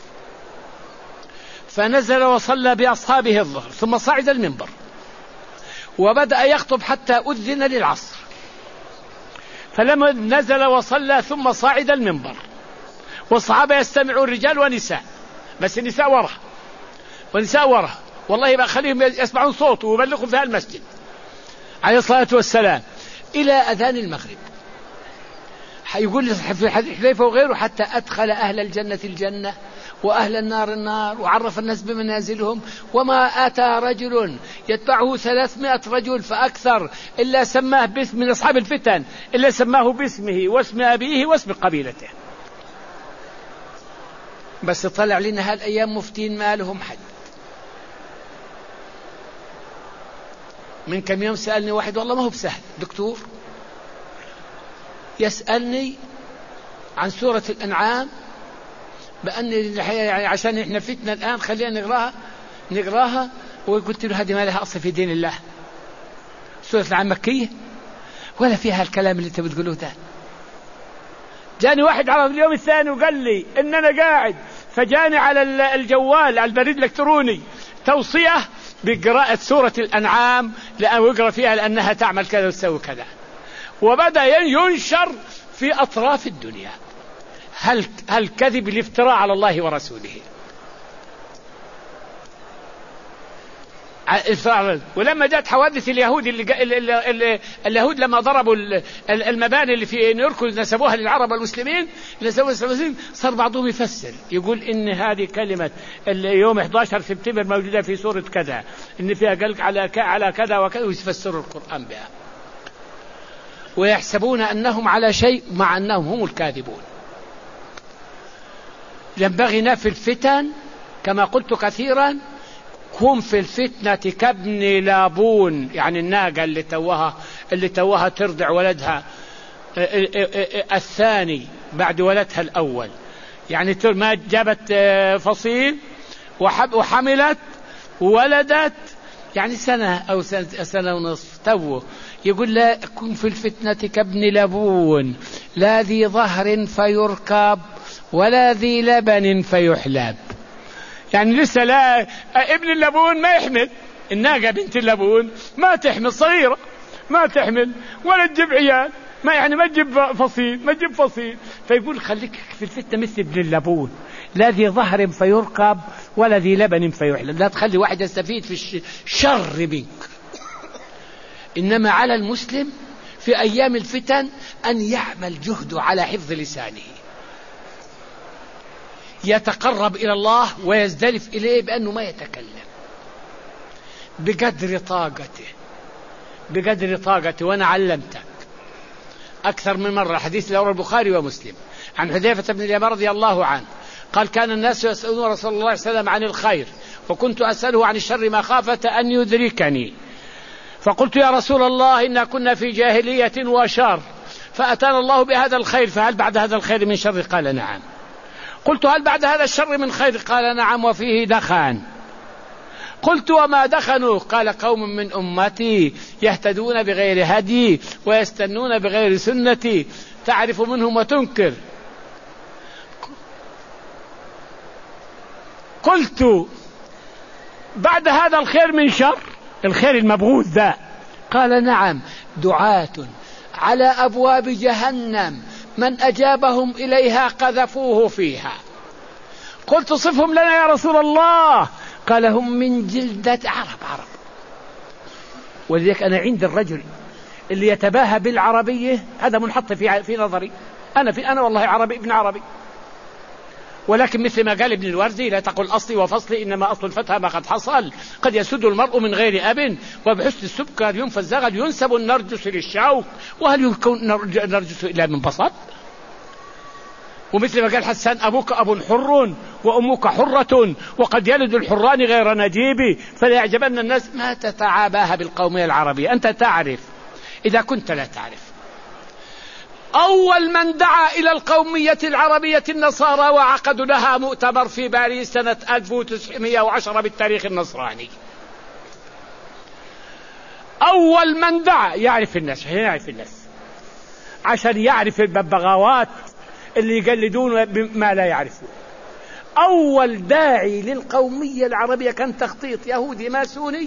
فنزل وصلى بأصحابه الظهر ثم صعد المنبر وبدأ يخطب حتى أذن للعصر، فلما نزل وصلى ثم صعد المنبر والصحابة يستمعون رجال ونساء، بس النساء وراء والنساء وراء والله يبقى خليهم يسمعون صوته ويبلغوا في المسجد عليه الصلاة والسلام إلى أذان المغرب، يقول في حديث حذيفة وغيره حتى أدخل أهل الجنة الجنة وأهل النار النار وعرف الناس بمنازلهم، وما أتى رجل يتبعه ثلاثمائة رجل فأكثر إلا سماه باسم من أصحاب الفتن إلا سماه باسمه واسم أبيه واسم قبيلته. بس طلع لنا هالأيام مفتين ما لهم حد. من كم يوم سألني واحد والله ما هو بسهل دكتور، يسألني عن سورة الأنعام بأن يعني عشان إحنا فتنة الآن خلينا نقراها نقراها وقلت له هذه ما لها أصل في دين الله. سورة الأنعام مكية ولا فيها الكلام اللي أنت بتقوله ده. جاني واحد على اليوم الثاني وقال لي إن أنا قاعد فجاني على الجوال على البريد الإلكتروني توصية بقراءة سورة الأنعام لأن يقرأ فيها لأنها تعمل كذا وتسوي كذا، وبدأ ينشر في أطراف الدنيا. هل هل كذب الافتراء على الله ورسوله؟ ولما جاءت حوادث اليهود اللي, اللي, اللي اليهود لما ضربوا المباني اللي في نيويورك نسبوها للعرب والمسلمين نسبوها للمسلمين، صار بعضهم يفسر يقول إن هذه كلمة يوم أحد عشر سبتمبر موجودة في سورة كذا إن فيها قال على على كذا وكذا ويفسروا القرآن بها ويحسبون أنهم على شيء مع أنهم هم الكاذبون. ينبغي نفي الفتن كما قلت كثيرا. كن في الفتنة كابن لابون، يعني الناقة اللي توها اللي توها ترضع ولدها الثاني بعد ولدها الأول، يعني ما جابت فصيل وحملت وولدت يعني سنة أو سنة ونصف توه. يقول لا كن في الفتنة كابن لابون لا ذي ظهر فيركب ولا ذي لبن فيحلب. يعني لسه لا ابن اللبون ما يحمل، الناقة بنت اللبون ما تحمل صغيرة ما تحمل ولا تجيب عيال ما يعني ما تجيب فصيل ما تجيب فصيل. فيقول خليك في الفتنة مثل ابن اللبون لا ذي ظهر فيركب ولا ذي لبن فيحلب. لا تخلي واحد يستفيد في الشر منك. إنما على المسلم في أيام الفتن أن يعمل جهده على حفظ لسانه، يتقرب إلى الله ويزدلف إليه بأنه ما يتكلم بقدر طاقته بقدر طاقته. وأنا علمتك أكثر من مرة حديث رواه البخاري ومسلم عن حذيفة بن اليمان رضي الله عنه قال كان الناس يسألون رسول الله صلى الله عليه وسلم عن الخير وكنت أسأله عن الشر مخافة أن يدركني، فقلت يا رسول الله إنا كنا في جاهلية وشر فأتانا الله بهذا الخير فهل بعد هذا الخير من شر؟ قال نعم. قلت هل بعد هذا الشر من خير؟ قال نعم وفيه دخان. قلت وما دخنوا؟ قال قوم من أمتي يهتدون بغير هدي ويستنون بغير سنتي تعرف منهم وتنكر. قلت بعد هذا الخير من شر؟ الخير المبغوث ذا؟ قال نعم دعاة على أبواب جهنم من أجابهم إليها قذفوه فيها. قلت صفهم لنا يا رسول الله؟ قال هم من جلدة عرب عرب. ولذلك أنا عند الرجل اللي يتباهى بالعربية هذا منحط في في نظري. أنا في أنا والله عربي ابن عربي، ولكن مثل ما قال ابن الوردي لا تقل أصلي وفصلي إنما أصل الفتى ما قد حصل قد يسد المرء من غير أب وبحسن السكر ينفى الزغل ينسب النرجس للشوك وهل يكون النرجس إلا من بسط. ومثل ما قال حسان أبوك أب حر وأمك حرة وقد يلد الحران غير نجيب فلا يعجبن الناس ما تتعاباها بالقومية العربية. أنت تعرف إذا كنت لا تعرف. أول من دعا إلى القومية العربية النصارى وعقدوا لها مؤتمر في باريس سنة ألف وتسعمائة وعشرة بالتاريخ النصراني. أول من دعا يعرف الناس يعرف الناس عشان يعرف الببغاوات اللي يقلدون ما لا يعرفون. أول داعي للقومية العربية كان تخطيط يهودي ماسوني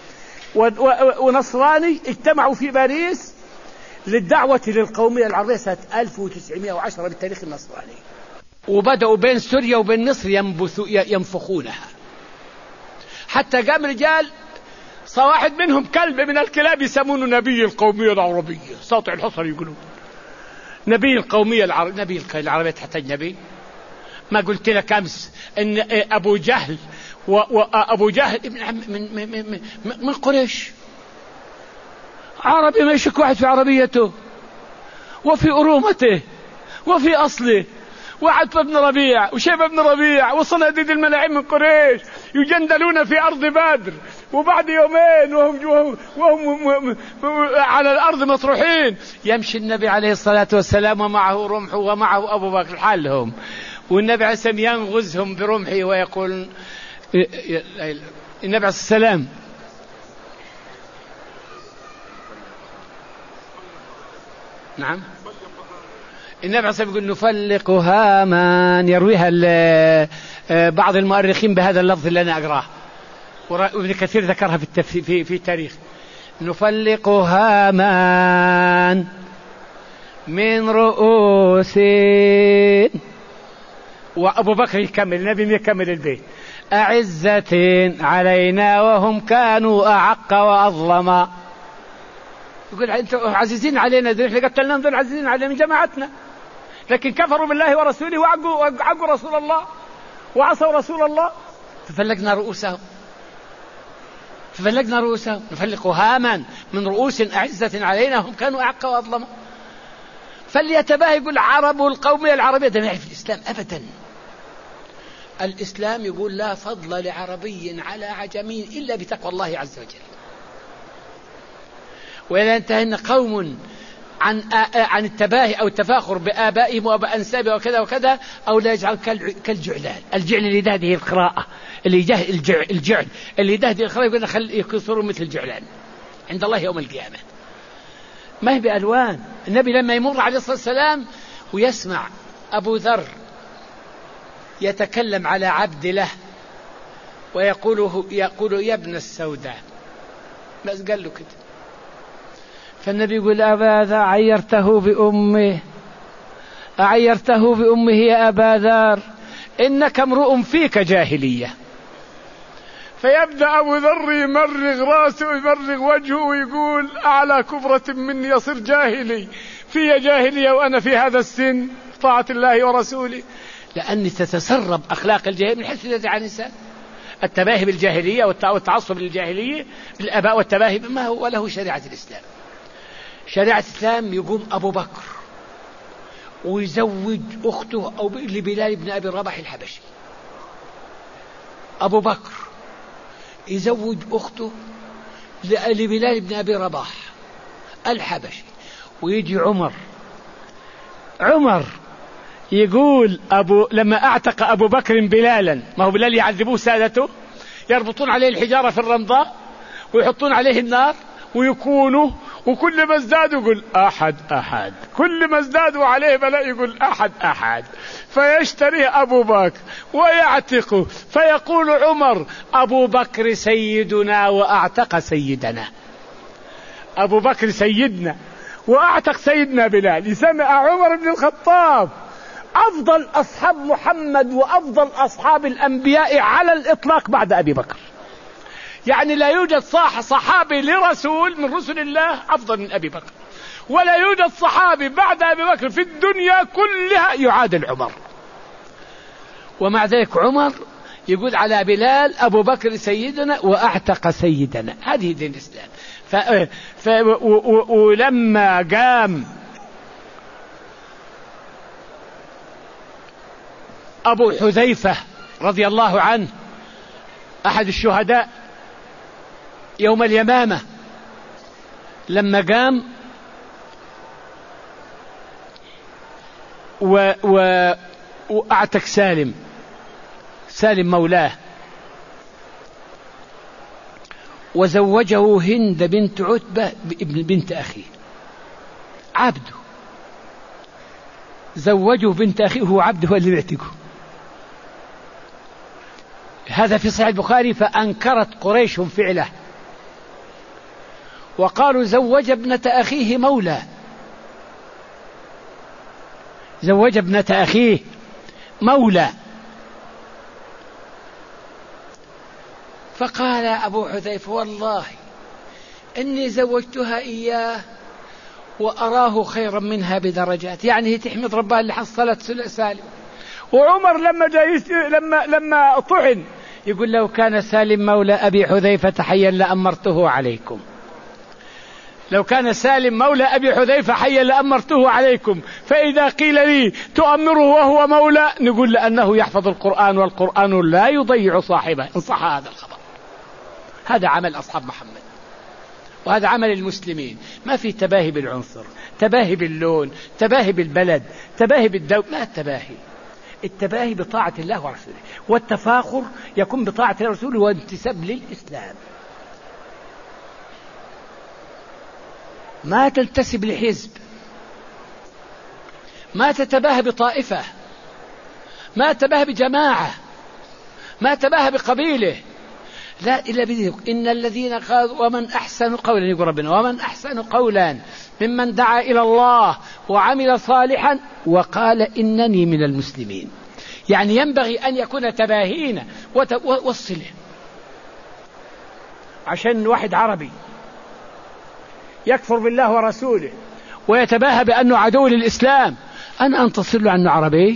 ونصراني اجتمعوا في باريس للدعوة للقومية العربية سنة ألف وتسعمائة وعشرة بالتاريخ النصراني، وبدأوا بين سوريا وبين مصر ينفخونها حتى قام رجال صواحد منهم كلب من الكلاب يسمونه نبي القومية العربية ساطع الحصر يقولون نبي القومية العربية، نبي العربية تحتاج نبي؟ ما قلت لك أمس أن أبو جهل وأبو جهل من, من, من, من قريش، عربي ما يشك واحد في عربيته وفي أرومته وفي أصله، وعتبة بن ربيع وشيبة بن ربيع وصناديد الملاعين من قريش يجندلون في أرض بدر، وبعد يومين وهم, وهم, وهم على الأرض مطروحين يمشي النبي عليه الصلاة والسلام ومعه رمح ومعه أبو بكر حالهم، والنبي عليه السلام ينغزهم برمحه ويقول النبي عليه السلام نعم النبي عليه السلام يقول نفلق هاما، يرويها بعض المؤرخين بهذا اللفظ اللي أنا أقراه، وابن كثير ذكرها في التفسير في في التاريخ، نفلق هاما من رؤوس، وأبو بكر يكمل، النبي يكمل البيت، أعزة علينا وهم كانوا أعق وأظلم. يقول أنتم عزيزين علينا، ذي احنا قتلناهم، ذول عزيزين علينا من جماعتنا، لكن كفروا بالله ورسوله وعقوا, وعقوا رسول الله وعصوا رسول الله، ففلقنا رؤوسهم ففلقنا رؤوسهم نفلق هاما من رؤوس أعزة علينا هم كانوا أعق وأظلم. فليتباهى يقول عرب القومية العربية، ده ما يعرف الإسلام أبدا. الإسلام يقول لا فضل لعربي على عجمي إلا بتقوى الله عز وجل. وإذا انتهينا قوم عن عن التباهي أو التفاخر بآبائهم وبأنسابهم وكذا وكذا، أو لا يجعل كالجعلان، الجعل اللي يدهده القراءة، اللي يجهل الجعل, الجعل اللي يدهده القراءة، يقول خل يكسروا مثل الجعلان عند الله يوم القيامة. ما هي بألوان. النبي لما يمر عليه الصلاة والسلام ويسمع أبو ذر يتكلم على عبد له ويقوله يقول يا ابن السوداء، بس قال له كده، فالنبي يقول أبا ذر عيرته بأمه، أعيرته بأمه يا أبا ذر إنك امرؤ فيك جاهلية. فيبدأ أبو ذر يمرغ راسه ويمرغ وجهه ويقول أعلى كبرة مني يصير جاهلي، في جاهلية وأنا في هذا السن طاعة الله ورسوله، لأني تتسرب أخلاق الجاهلية من حيث تدعي عن الإنسان. التباهي بالجاهلية والتعصب للجاهلية بالآباء والتباهي ما هو وله شريعة الإسلام. شريعة الإسلام يقوم أبو بكر ويزوج أخته أو لبلال بن أبي رباح الحبشي، أبو بكر يزوج أخته لبلال بن أبي رباح الحبشي، ويجي عمر عمر يقول أبو لما أعتق أبو بكر بلالا، ما هو بلال يعذبوه سادته، يربطون عليه الحجارة في الرمضاء ويحطون عليه النار ويكونوا، وكل ما ازدادوا يقول أحد أحد، كل ما ازدادوا عليه بلاء يقول أحد أحد، فيشتريه أبو بكر ويعتقه، فيقول عمر أبو بكر سيدنا وأعتق سيدنا، أبو بكر سيدنا وأعتق سيدنا بلال. يسمع عمر بن الخطاب أفضل أصحاب محمد وأفضل أصحاب الأنبياء على الإطلاق بعد أبي بكر، يعني لا يوجد صاح صحابي لرسول من رسل الله أفضل من أبي بكر، ولا يوجد صحابي بعد أبي بكر في الدنيا كلها يعادل عمر. ومع ذلك عمر يقول على بلال أبو بكر سيدنا وأعتق سيدنا، هذه دين الإسلام. ف... ف... و... و... ولما قام أبو حذيفة رضي الله عنه أحد الشهداء يوم اليمامة، لما قام و... و... وأعتق سالم سالم مولاه، وزوجه هند بنت عتبة بابن بنت أخيه عبده، زوجه بنت أخيه هو عبده هو اللي بيعتقه. هذا في صحيح البخاري. فأنكرت قريش فعله وقالوا زوج ابنة أخيه مولى، زوج ابنة أخيه مولى. فقال أبو حذيفة والله إني زوجتها إياه وأراه خيرا منها بدرجات، يعني هي تحمد ربها اللي حصلت سالم. وعمر لما جاي لما لما طعن يقول لو كان سالم مولى أبي حذيفة حيا لأمرته عليكم، لو كان سالم مولى أبي حذيفة حيا لأمرته عليكم، فإذا قيل لي تؤمره وهو مولى نقول لأنه يحفظ القرآن والقرآن لا يضيع صاحبه، إن صح هذا الخبر. هذا عمل أصحاب محمد، وهذا عمل المسلمين. ما في تباهي بالعنصر، تباهي باللون، تباهي بالبلد، تباهي بالدولة، لا التباهي. التباهي بطاعة الله ورسوله، والتفاخر يكون بطاعة الله ورسوله وانتساب للإسلام. ما تنتسب لحزب، ما تتباهى بطائفة، ما تتباهى بجماعة، ما تتباهى بقبيلة، لا إلا بذلك. إن الذين قالوا ومن أحسن قولا، يقول ربنا ومن أحسن قولا ممن دعا إلى الله وعمل صالحا وقال إنني من المسلمين. يعني ينبغي أن يكون تباهينا والصلة. عشان واحد عربي يكفر بالله ورسوله ويتباهى بأنه عدو للإسلام، أنا أنتصر له أنه عربي؟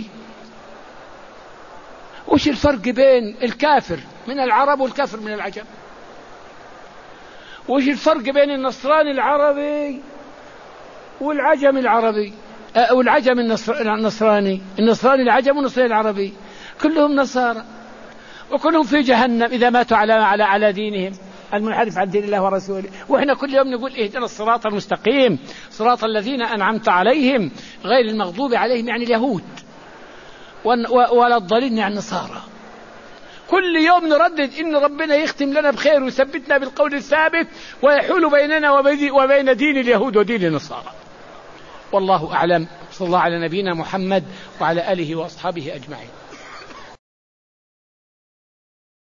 وش الفرق بين الكافر من العرب والكافر من العجم؟ وش الفرق بين النصراني العربي والعجم العربي أو العجم النصراني؟ النصراني العجم والنصراني العربي كلهم نصارى، وكلهم في جهنم إذا ماتوا على على على دينهم المنحرف عن دين الله ورسوله. وإحنا كل يوم نقول اهدنا الصراط المستقيم صراط الذين أنعمت عليهم غير المغضوب عليهم، يعني اليهود، ولا الضالين يعني النصارى. كل يوم نردد إن ربنا يختم لنا بخير ويثبتنا بالقول الثابت ويحول بيننا وبين دين اليهود ودين النصارى. والله أعلم. صلى الله على نبينا محمد وعلى آله وأصحابه أجمعين.